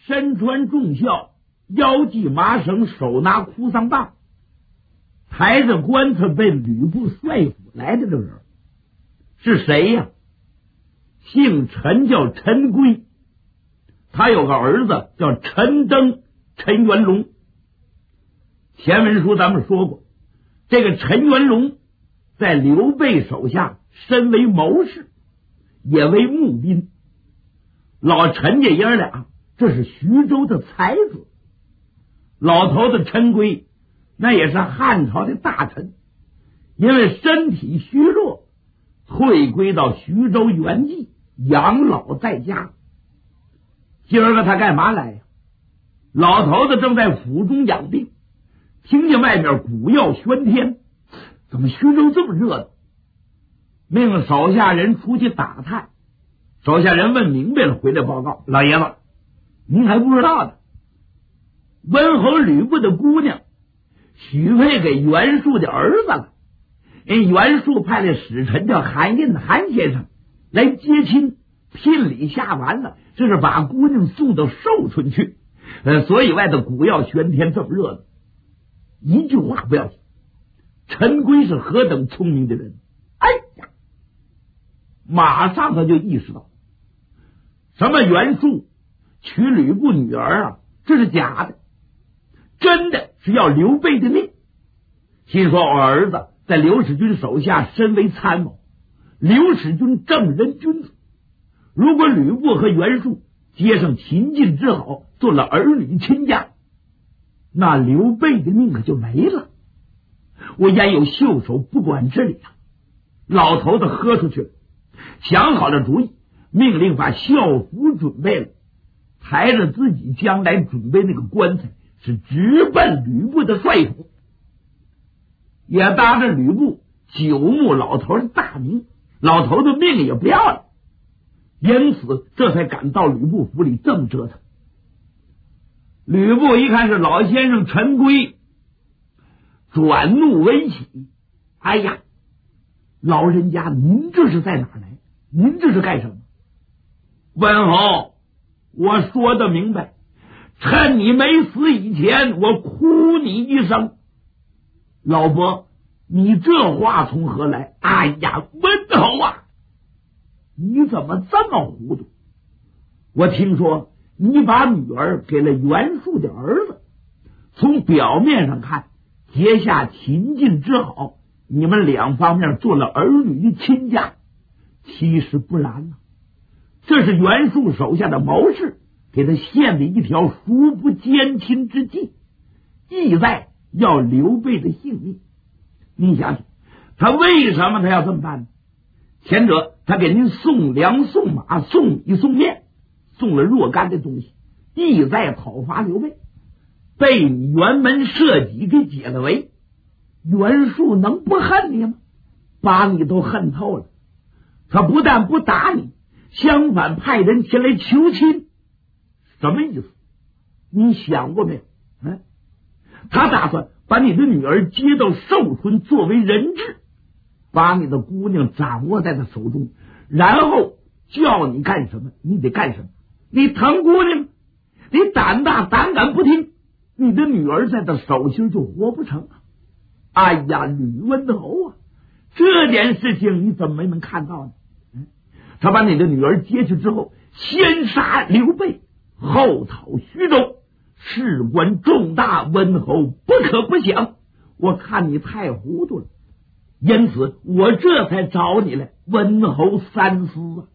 身穿重孝，腰系麻绳，手拿哭丧棒，抬着棺材被吕布帅府来的这个人是谁呀？姓陈，叫陈规，他有个儿子叫陈登、陈元龙。前文书咱们说过，这个陈元龙在刘备手下身为谋士，也为募兵。老陈家爷儿俩这是徐州的才子，老头子陈规那也是汉朝的大臣，因为身体虚弱，退归到徐州原籍养老在家。今儿个他干嘛来呀？老头子正在府中养病，听见外面鼓药喧天，怎么徐州这么热闹？命手下人出去打探，手下人问明白了，回来报告：老爷子，您还不知道呢，温侯吕布的姑娘许配给袁术的儿子了。袁术派的使臣叫韩印，韩先生来接亲，聘礼下完了，这是把姑娘送到寿春去。所以外头鼓药喧天，这么热闹。一句话不要紧，陈规是何等聪明的人，哎呀，马上他就意识到，什么袁术娶吕布女儿啊，这是假的，真的是要刘备的命。心说我儿子在刘使君手下身为参谋，刘使君正人君子，如果吕布和袁术接上秦晋之好，做了儿女亲家，那刘备的命可就没了。我焉有袖手不管之理啊！老头子喝出去了，想好了主意，命令把校服准备了，抬着自己将来准备那个棺材，是直奔吕布的帅府，也搭着吕布久慕老头的大名，老头的命也不要了，因此这才赶到吕布府里这么折腾。吕布一看是老先生陈规，转怒为喜，哎呀，老人家您这是在哪儿来？您这是干什么？温侯，我说的明白，趁你没死以前，我哭你一声。老伯，你这话从何来？哎呀，温侯啊，你怎么这么糊涂？我听说你把女儿给了袁术的儿子，从表面上看结下秦晋之好，你们两方面做了儿女的亲家，其实不然啊，这是袁术手下的谋士给他献的一条赎不奸亲之计，意在要刘备的性命。你想想，他为什么他要这么办呢？前者他给您送粮送马送米送面，送了若干的东西，意在讨伐刘备，被你辕门射戟给解了围，袁术能不恨你吗？把你都恨透了，他不但不打你，相反派人前来求亲，什么意思？你想过没有？他打算把你的女儿接到寿春作为人质，把你的姑娘掌握在他手中，然后叫你干什么你得干什么。你疼姑娘，你胆大胆敢不听，你的女儿在他手心就活不成啊！哎呀，吕温侯啊，这件事情你怎么没能看到呢？他把你的女儿接去之后，先杀刘备，后讨徐州，事关重大，温侯不可不想。我看你太糊涂了，因此我这才找你来，温侯三思啊！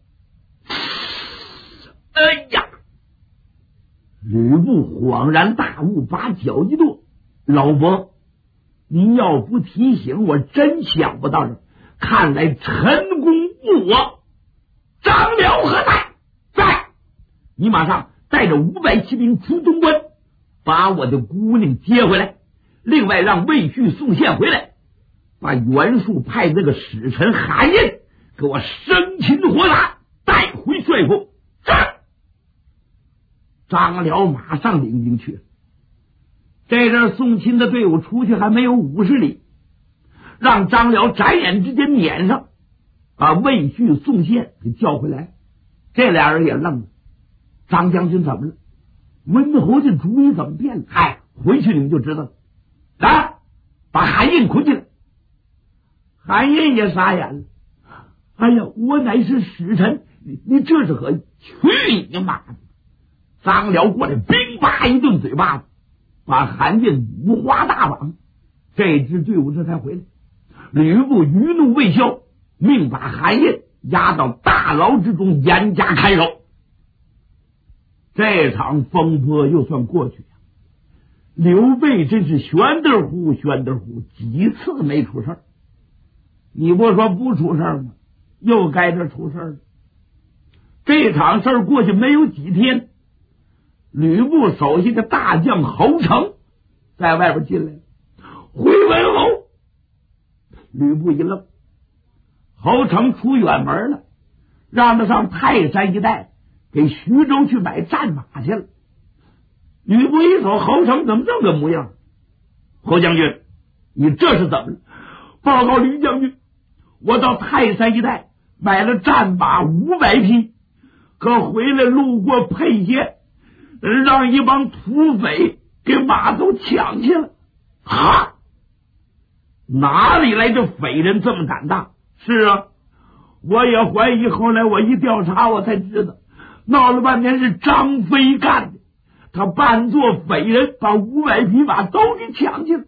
哎呀！吕布恍然大悟，把脚一跺：“老伯，您要不提醒我，真想不到这。看来陈公误我。张辽何在？在！你马上带着500骑兵出东关，把我的姑娘接回来。另外让魏续送线回来，把袁术派那个使臣韩印给我生擒活杀，带回帅府。是。”张辽马上领兵去了。这阵送亲的队伍出去还没有50里，让张辽眨眼之间撵上，把魏续宋宪给叫回来。这俩人也愣了，张将军怎么了？ 温侯这主意怎么变了？哎，回去你们就知道了。来，把韩印捆起来。韩印也傻眼了。哎呀，我乃是使臣，你这是何意？去你妈的！张辽过来，兵叭一顿嘴巴子，把韩印五花大绑。这支队伍这才回来。吕布余怒未消，命把韩印押到大牢之中，严加看守。这场风波又算过去了。刘备真是玄得乎，几次没出事儿。你不说不出事儿吗？又该这出事儿了。这场事儿过去没有几天，吕布手下的大将侯成在外边进来了，回文侯。吕布一愣，侯成出远门了，让他上泰山一带给徐州去买战马去了。吕布一瞅，侯成怎么这么个模样？侯将军，你这是怎么了？报告吕将军，我到泰山一带买了战马500匹，可回来路过沛县，让一帮土匪给马都抢去了。啊！哪里来的匪人这么胆大？是啊，我也怀疑，后来我一调查我才知道，闹了半天是张飞干的，他扮作匪人，把500匹马都给抢去了。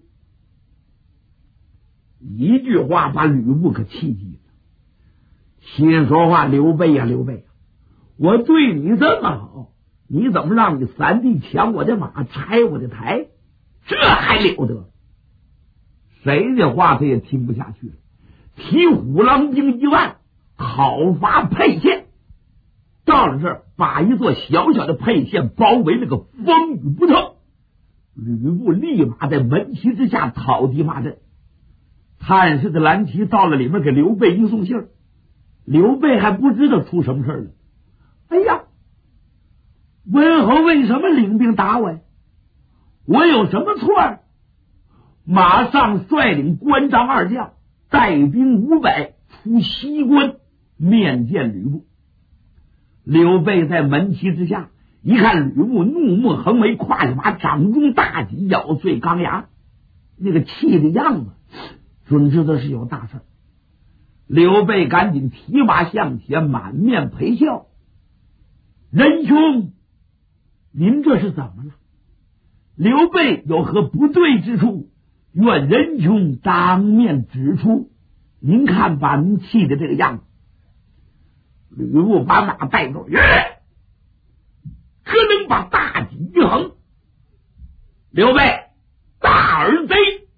一句话把吕布可气急了，心说话：刘备呀，我对你这么好，你怎么让你三弟抢我的马，拆我的台？这还了得！谁的话他也听不下去了，提虎狼兵1万，讨伐沛县。到了这儿，把一座小小的沛县包围了个风雨不透。吕布立马在门旗之下讨敌骂阵。探视的蓝旗到了里面，给刘备一送信儿。刘备还不知道出什么事了。哎呀，温侯为什么领兵打我呀？我有什么错？马上率领关张2将，带兵500出西关面见吕布。刘备在门旗之下一看吕布，怒目横眉，胯下马，掌中大戟，咬碎钢牙，那个气的样子，准知道是有大事。刘备赶紧提马向前，满面陪笑：“仁兄，您这是怎么了？刘备有何不对之处？愿仁兄当面指出。您看把您气的这个样子。”吕布把马带走，可能把大戟一横：“刘备，大耳贼！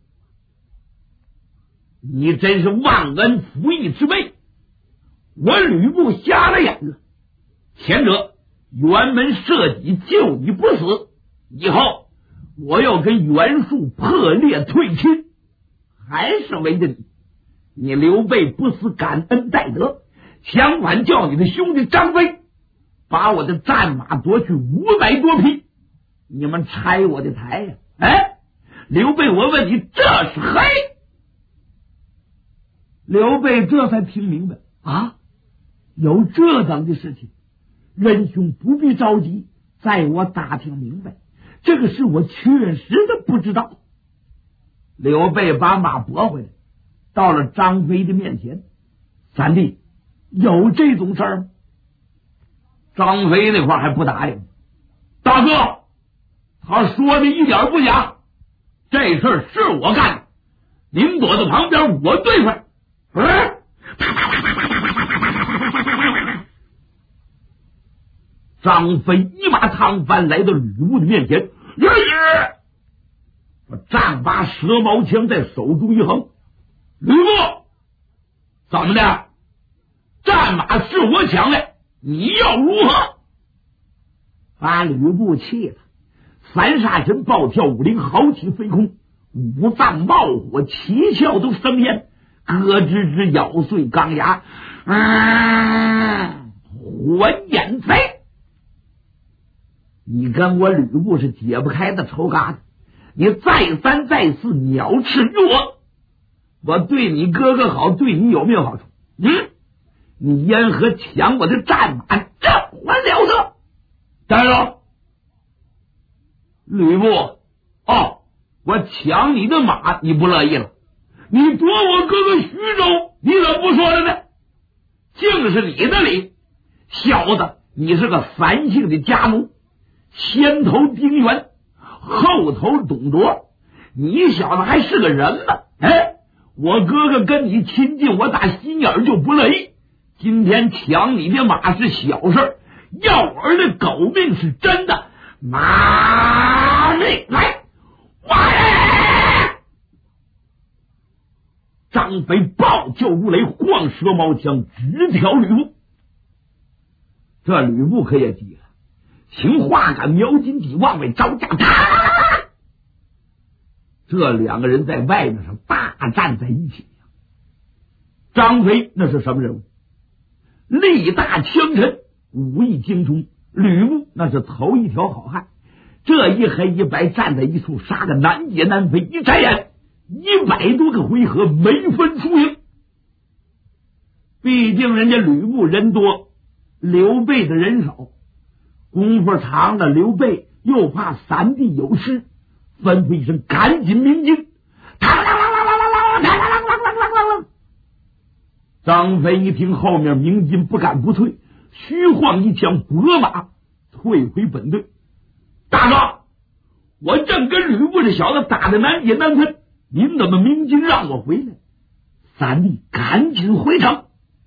你真是忘恩负义之辈！我吕布瞎了眼了。前者辕门射戟救你不死，以后我要跟袁术破裂退亲，还是为着你。你刘备不思感恩戴德，相反叫你的兄弟张飞把我的战马夺去500多匹，你们拆我的台呀！哎，刘备，我问你，这是黑？刘备这才听明白啊，有这等的事情，仁兄不必着急，在我打听明白，这个事我确实的不知道。刘备把马拨回来，到了张飞的面前：“三弟，有这种事儿吗？”张飞那块还不答应：“大哥，他说的一点不假，这事儿是我干的，您躲在旁边，我对付。”张飞一马趟翻来到吕布的面前，把战把蛇矛枪在手中一横：“吕布，怎么的？战马是我抢的，你要如何？”把吕布气了，三煞神暴跳武林，豪气飞空，五脏冒火，七窍都生烟，咯吱吱咬碎钢牙，火眼贼！你跟我吕布是解不开的仇疙瘩，你再三再四藐视于我对你哥哥好，对你有没有好处？你烟何抢我的战马，这还了得！当然了， 吕布，哦，我抢你的马你不乐意了，你夺我哥哥徐州你怎么不说了呢？竟是你的理，小子，你是个反姓的家奴，先头丁原，后头董卓，你小子还是个人吗？哎，我哥哥跟你亲近，我打心眼就不乐意。今天抢你的马是小事，要我儿的狗命是真的，马命来！张飞暴叫如雷，晃蛇矛枪，直挑吕布。这吕布可也急了，请画杆瞄金戟往外招架，这两个人在外面上大战在一起。张飞那是什么人物？力大枪沉，武艺精通。吕布那是头一条好汉，这一黑一白站在一处，杀个难解难分，一眨眼100多个回合没分输赢。毕竟人家吕布人多，刘备的人少，功夫长了，刘备又怕三弟有事，吩咐一声赶紧鸣金，张飞一听后面鸣金，不敢不退，虚晃一枪拨马退回本队。大哥，我正跟吕布这小子打得难解难分，您怎么鸣金让我回来？三弟赶紧回城。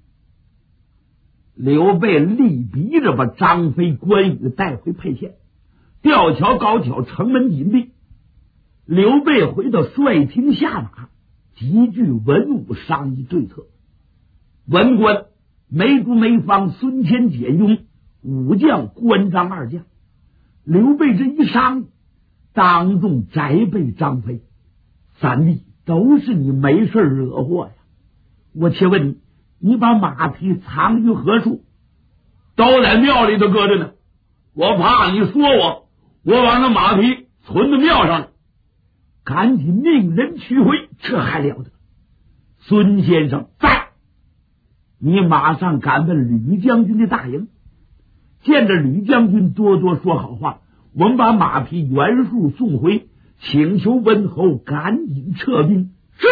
刘备力逼着把张飞、关羽带回沛县，吊桥高挑，城门紧闭。刘备回到帅厅下马，集聚文武商议对策。文官梅竹、梅芳、孙乾、简雍，武将关张二将。刘备这一商议，当众摘背张飞：三弟，都是你没事惹祸呀！我且问你，你把马匹藏于何处？都在庙里头搁着呢。我怕你说我把那马匹存到庙上了，赶紧命人取回，这还了得！孙先生在，你马上赶奔吕将军的大营，见着吕将军多多说好话，我们把马匹原数送回，请求温侯赶紧撤兵。是。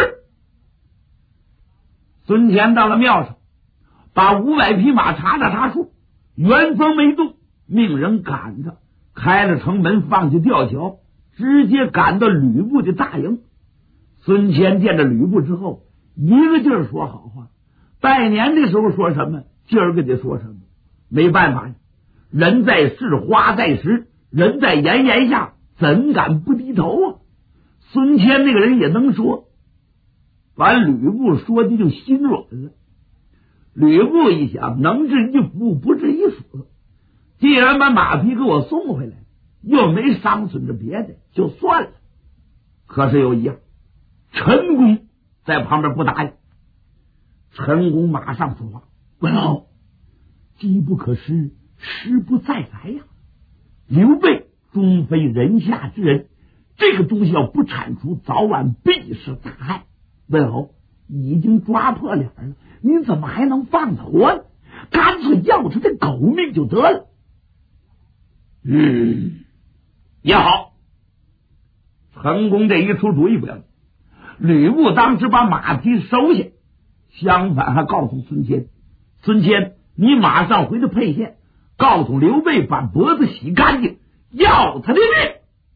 孙乾到了庙上，把500匹马查了查数，原封没动，命人赶着开了城门，放下吊桥，直接赶到吕布的大营。孙乾见着吕布之后，一个劲儿说好话，拜年的时候说什么，今儿个得说什么。没办法呀，人在世，花在时，人在炎炎下，怎敢不低头啊？孙乾那个人也能说，把吕布说的就心软了。吕布一想，能治一夫，不治一死，既然把马匹给我送回来，又没伤损着别的，就算了。可是有一样，陈宫在旁边不答应。陈宫马上说话：文侯，机不可失，时不再来呀！刘备终非人下之人，这个东西要不铲除，早晚必是大害。文侯已经抓破脸了，你怎么还能放他活呢？干脆要他的狗命就得了。也好。陈宫这一出主意不要，吕布当时把马匹收下，相反还告诉孙坚：孙坚，你马上回到沛县，告诉刘备把脖子洗干净，要他的命。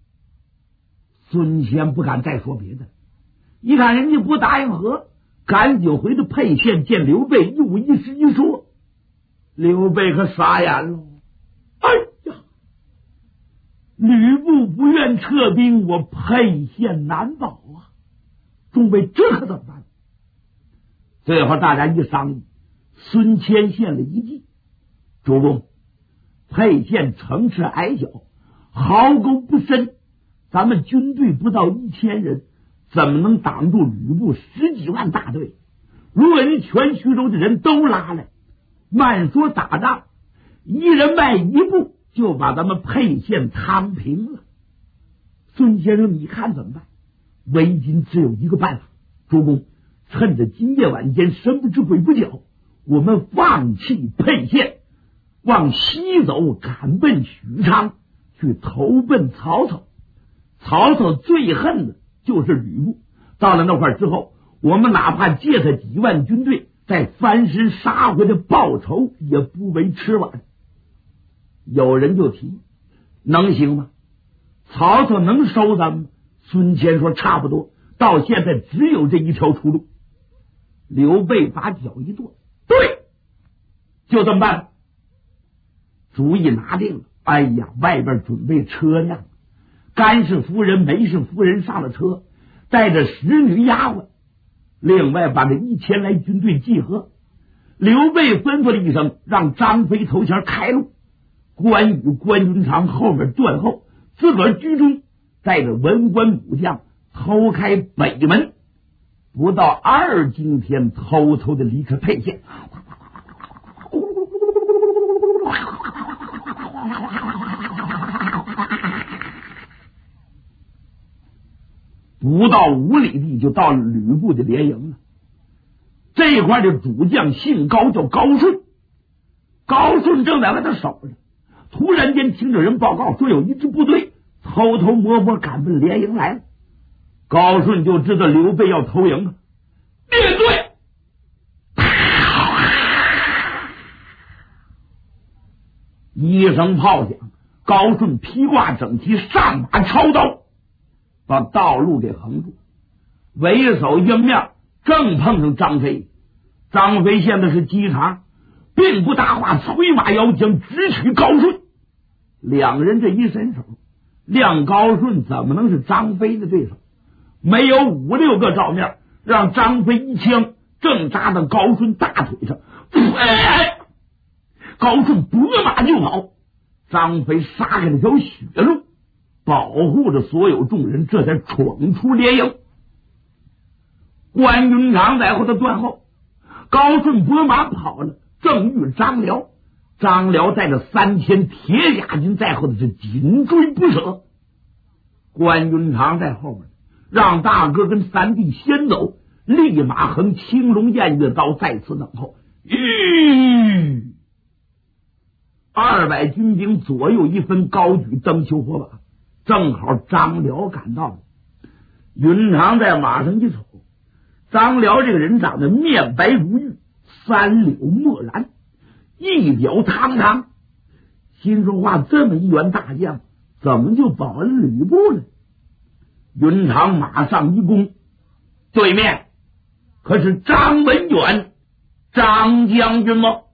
孙坚不敢再说别的，一看人家不答应和，赶紧回到沛县见刘备，一五一十一说。刘备可傻眼了，哎呀，吕布不愿撤兵，我沛县难保啊！众位，这可怎么办？最后大家一商议，孙谦献了一计：主公，沛县城池矮小，壕沟不深，咱们军队不到1000人，怎么能挡住吕布10几万大队？如果人全徐州的人都拉来，慢说打仗，一人迈一步，就把咱们沛县摊平了。孙先生，你看怎么办？为今只有一个办法，主公，趁着今夜晚间神不知鬼不觉，我们放弃沛县，往西走，赶奔许昌，去投奔曹操。 曹操最恨的就是吕布。到了那块之后，我们哪怕借他几万军队，再翻身杀回来报仇，也不为迟晚。有人就提，能行吗？曹操能收咱们吗？孙乾说差不多，到现在只有这一条出路。刘备把脚一跺，对，就这么办。主意拿定了。哎呀，外边准备车辆，甘氏夫人、梅氏夫人上了车，带着使女丫鬟，另外把这1000来军队集合。刘备吩咐了一声，让张飞头前开路，关羽、关云长后面断后，自个儿居中，带着文官武将偷开北门，不到2更天，偷偷的离开沛县。不到5里地就到了吕布的连营了。这一块的主将姓高，叫高顺。高顺正在外头守着，突然间听着人报告说有一支部队偷偷摸摸赶奔连营来了。高顺就知道刘备要偷营了，列队！一声炮响，高顺披挂整齐，上马抄刀，把道路给横住。为首迎面正碰上张飞。张飞现在是机场，并不搭话，催马摇枪直取高顺。两人这一伸手，亮高顺怎么能是张飞的对手？没有5、6个照面，让张飞一枪正扎到高顺大腿上，高顺拨马就跑。张飞杀开了条血路，保护着所有众人，这才闯出连营。关云长在后头断后，高顺拨马跑了，正遇张辽。张辽带着3000铁甲军在后头是紧追不舍。关云长在后面，让大哥跟三弟先走，立马横青龙偃月刀在此等候。200军兵左右一分，高举灯球火把，正好张辽赶到了。云长在马上一瞅，张辽这个人长得面白如玉，3绺墨然，一表堂堂，心说话，这么一员大将怎么就保恩吕布呢？云长马上一弓，对面可是张文远张将军吗？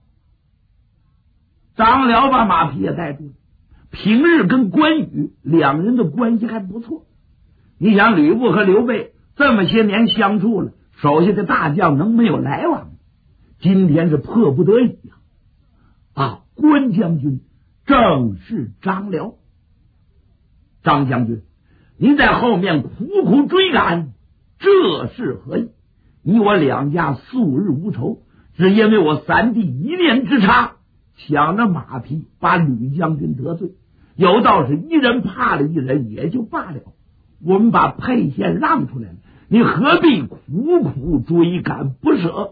张辽把马匹也带住了，平日跟关羽两人的关系还不错。你想吕布和刘备这么些年相处了，手下的大将能没有来往？今天是迫不得已啊！关将军正是张辽。张将军，您在后面苦苦追赶，这是何意？你我两家素日无仇，只因为我三弟一念之差，抢着马匹把吕将军得罪，有道是一人怕了一人也就罢了，我们把沛县让出来了，你何必苦苦追赶不舍？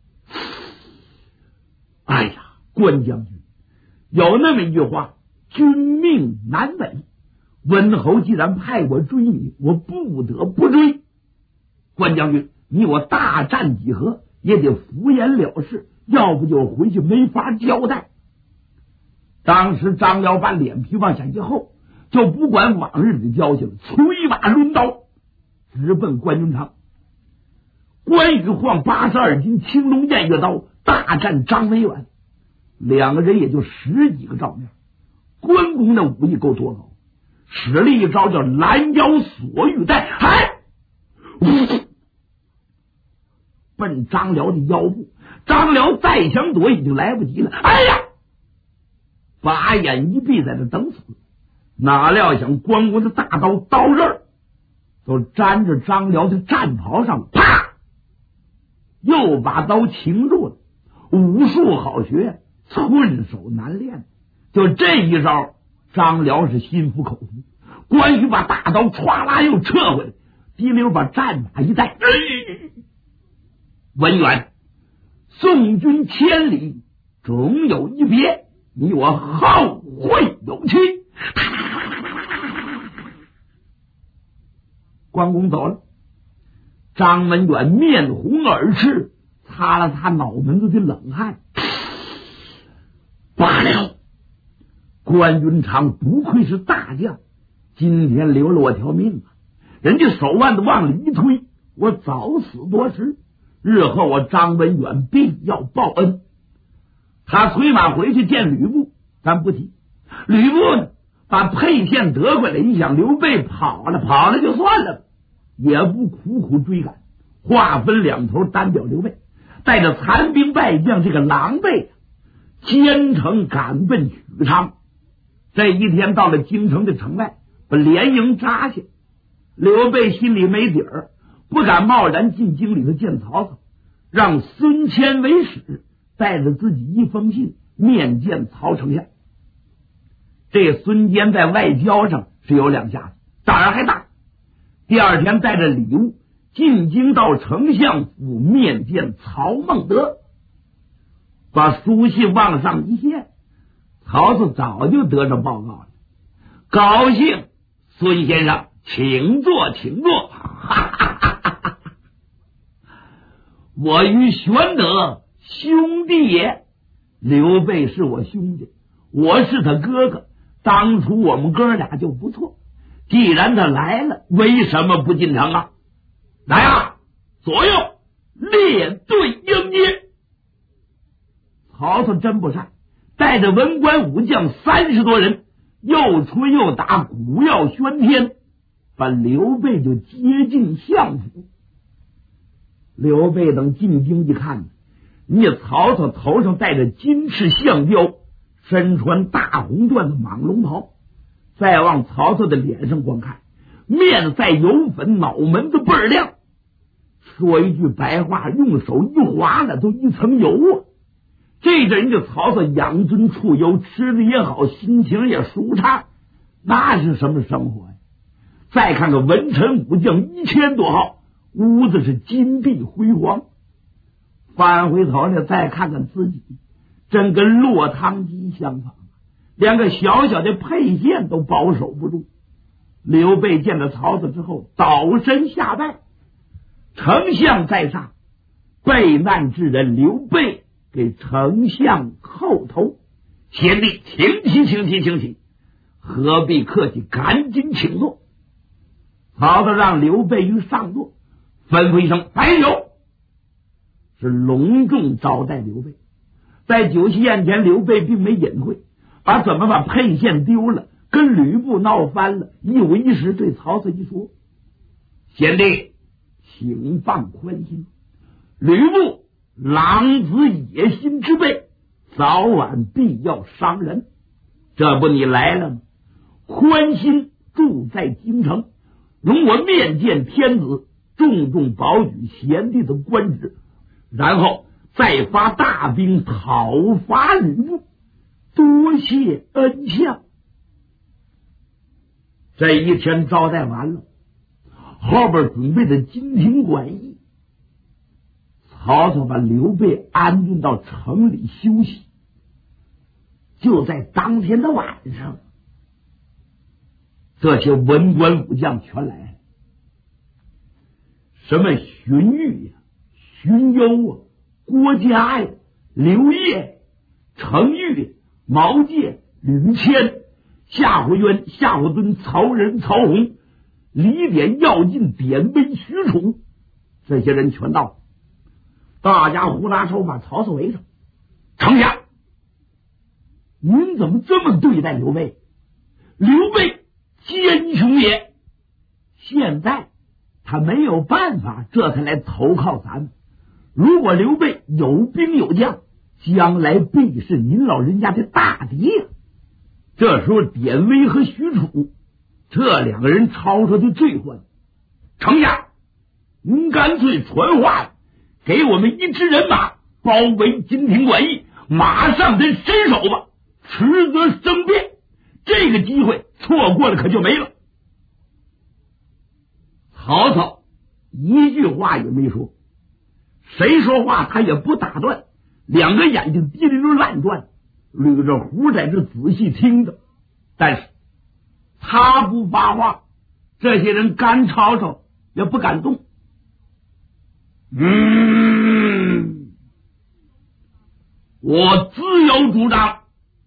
哎呀，关将军，有那么一句话，君命难违，温侯既然派我追你，我不得不追。关将军，你我大战几何也得敷衍了事，要不就回去没法交代。当时张辽把脸皮往下一厚，就不管往日的交情，催马抡刀直奔关云长。关羽晃82斤青龙偃月刀大战张文远，两个人也就10几个照面。关公的武艺够多高，使了一招叫拦腰锁玉带，奔张辽的腰部。张辽再想躲已经来不及了，哎呀，把眼一闭在这等死。哪料想关公的大刀到这儿都沾着张辽的战袍上，啪，又把刀擒住了。武术好学，寸手难练，就这一招，张辽是心服口服。关羽把大刀歘啦又撤回来，滴溜把战马一带，文远，送君千里，总有一别，你我后会有期。 关公走了。张文远面红耳赤，擦了擦脑门子的冷汗。罢了，关云长不愧是大将，今天留了我条命啊！人家手腕子往里一推，我早死多时。日后我张文远必要报恩。他催马回去见吕布，咱不提。吕布呢，把沛县得回来，一想刘备跑了就算了，也不苦苦追赶，话分两头单表刘备，带着残兵败将这个狼狈，兼程赶奔许昌。这一天到了京城的城外，把连营扎下。刘备心里没底儿，不敢贸然进京里头见曹操，让孙谦为使，带着自己一封信面见曹丞相。这孙坚在外交上是有两下子，胆儿还大。第二天带着礼物进京到丞相府面见曹孟德，把书信往上一献，曹操早就得着报告了，高兴，孙先生请坐请坐。我与玄德兄弟也，刘备是我兄弟，我是他哥哥，当初我们哥俩就不错，既然他来了，为什么不进城啊？来啊，左右列队迎接。曹操真不善，带着文官武将30多人，又吹又打，鼓要喧天，把刘备就接进相府。刘备等进京一看，你曹操头上戴着金翅象雕，身穿大红缎的蟒龙袍，再往曹操的脸上光看，面在油粉，脑门子倍儿亮，说一句白话，用手一划了都一层油啊！这阵人家曹操养尊处优，吃的也好，心情也舒畅，那是什么生活呀？再看看文臣武将1000多号，屋子是金碧辉煌。翻回头来再看看自己，真跟落汤鸡相仿，连个小小的沛县都保守不住。刘备见了曹操之后，倒身下拜，丞相在上，备难之人刘备给丞相叩头。贤弟请起，何必客气，赶紧请坐。曹操让刘备于上座，吩咐一声摆酒，是隆重招待刘备。在酒席宴前，刘备并没隐晦，把怎么把沛县丢了，跟吕布闹翻了，一五一十对曹操一说。贤弟请放宽心，吕布狼子野心之辈，早晚必要伤人，这不你来了吗？宽心住在京城，容我面见天子，重重保举贤弟的官职，然后再发大兵讨伐吕布，多谢恩相。这一天招待完了，后边准备的金庭馆驿，曹操把刘备安顿到城里休息。就在当天的晚上，这些文官武将全来了，什么荀彧呀、荀攸啊、郭嘉呀、刘烨、程昱、毛玠、吕谦、夏侯渊、夏侯惇、曹仁、曹洪、李典、药进、典韦、许褚，这些人全到了。大家呼啦手把曹操围上。丞相，您怎么这么对待刘备？刘备奸雄也，现在他没有办法，这才来投靠咱们。如果刘备有兵有将，将来必是您老人家的大敌呀。这时候典韦和许褚这2个人吵吵的最欢。丞相，您干脆传话，给我们1支人马包围金庭馆驿，马上得伸手吧，迟则生变，这个机会错过了可就没了。曹操一句话也没说，谁说话他也不打断，2个眼睛滴溜乱转，捋着胡在这仔细听着。但是他不发话，这些人干吵吵也不敢动。我自有主张，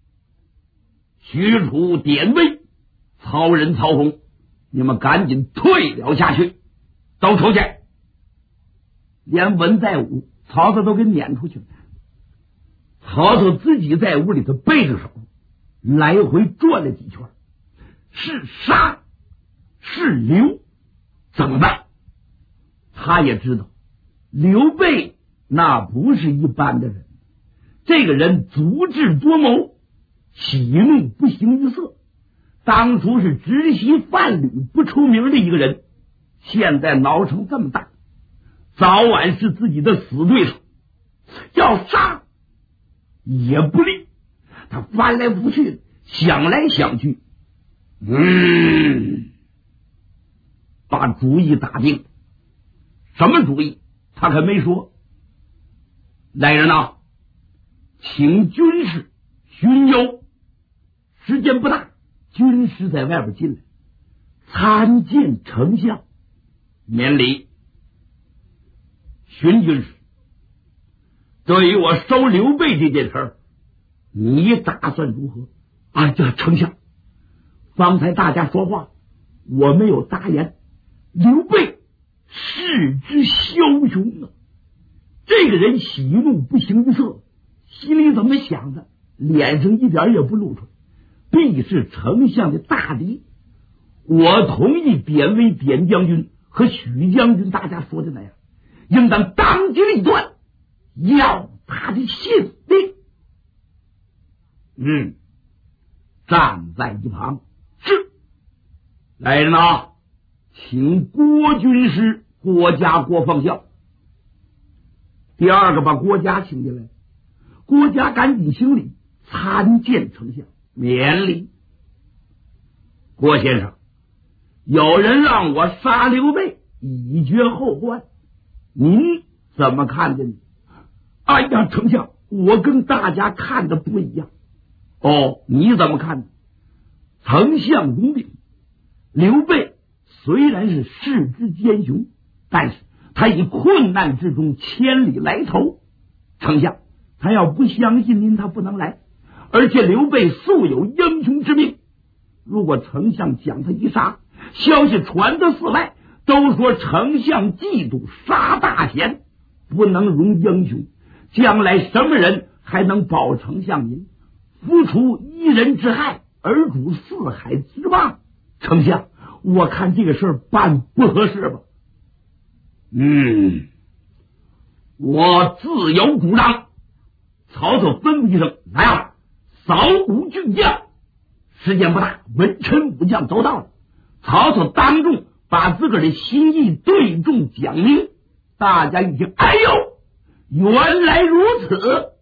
许褚、典韦、曹仁、曹洪，你们赶紧退了下去，都出去。连文在武、曹操都给撵出去了。曹操自己在屋里头背着手，来回转了几圈，是杀是留，怎么办？他也知道刘备那不是一般的人，这个人足智多谋，喜怒不形于色，当初是直袭范蠡不出名的一个人，现在闹成这么大，早晚是自己的死对手，要杀也不利。他翻来覆去，想来想去，把主意打定。什么主意？他可没说。来人呐，请军士巡游，时间不大，军士在外边进来，参见丞相。免礼。巡军士，对于我收刘备这件事儿，你打算如何？丞相，方才大家说话，我没有答言。刘备世之枭雄啊，这个人喜怒不形于色，心里怎么想的，脸上一点也不露出来，必是丞相的大敌。我同意典韦、典将军和许将军大家说的那样，应当当机立断，要他的性命。站在一旁。是。来人呐，请郭军师郭嘉、郭奉孝。第二个把郭嘉请进来，郭嘉赶紧行礼，参见丞相。免礼。郭先生，有人让我杀刘备，以绝后患，您怎么看的呢？丞相，我跟大家看的不一样。你怎么看呢？丞相公平，刘备虽然是世之奸雄，但是他以困难之中千里来投。丞相，他要不相信您，他不能来。而且刘备素有英雄之命，如果丞相将他一杀，消息传到四外，都说丞相嫉妒杀大贤，不能容英雄，将来什么人还能保丞相您？夫除一人之害，而主四海之望。丞相，我看这个事儿办不合适吧？我自有主张。曹操吩咐一声，来啊，扫鼓郡将。时间不大，文臣武将都到了。曹操当众把自个儿的心意对众讲明，大家一听，哎呦，原来如此。